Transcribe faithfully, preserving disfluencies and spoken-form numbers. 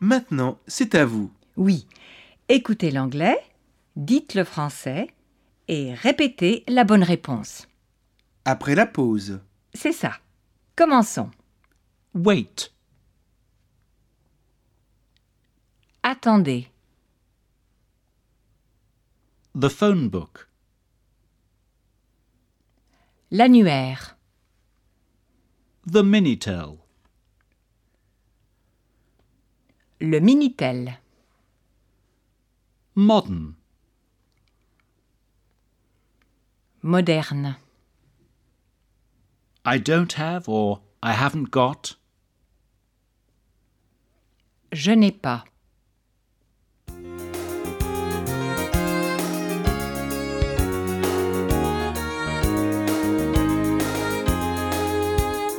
Maintenant, c'est à vous. Oui. Écoutez l'anglais, dites le français et répétez la bonne réponse. Après la pause. C'est ça. Commençons. Wait. Attendez. The phone book. L'annuaire. The Minitel. Le Minitel. Modern. Moderne. I don't have or I haven't got. Je n'ai pas.